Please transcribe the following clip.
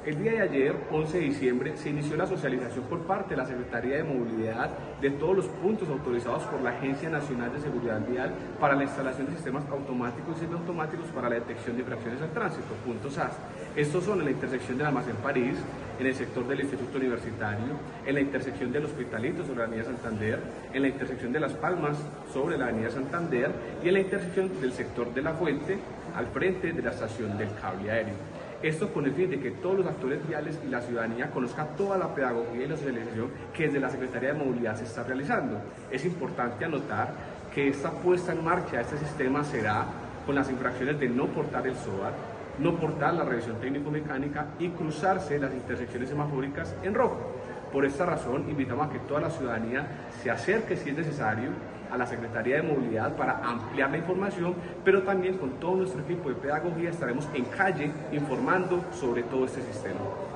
El día de ayer, 11 de diciembre, se inició la socialización por parte de la Secretaría de Movilidad de todos los puntos autorizados por la Agencia Nacional de Seguridad Vial para la instalación de sistemas automáticos y semiautomáticos para la detección de infracciones al tránsito, puntos SAS. Estos son en la intersección del Almacén París, en el sector del Instituto Universitario, en la intersección del Hospitalito sobre la Avenida Santander, en la intersección de Las Palmas sobre la Avenida Santander y en la intersección del sector de La Fuente al frente de la estación del cable aéreo. Esto con el fin de que todos los actores viales y la ciudadanía conozcan toda la pedagogía y la socialización que desde la Secretaría de Movilidad se está realizando. Es importante anotar que esta puesta en marcha de este sistema será con las infracciones de no portar el SOAT, no portar la revisión técnico-mecánica y cruzarse las intersecciones semafóricas en rojo. Por esta razón, invitamos a que toda la ciudadanía se acerque, si es necesario, a la Secretaría de Movilidad para ampliar la información, pero también con todo nuestro equipo de pedagogía estaremos en calle informando sobre todo este sistema.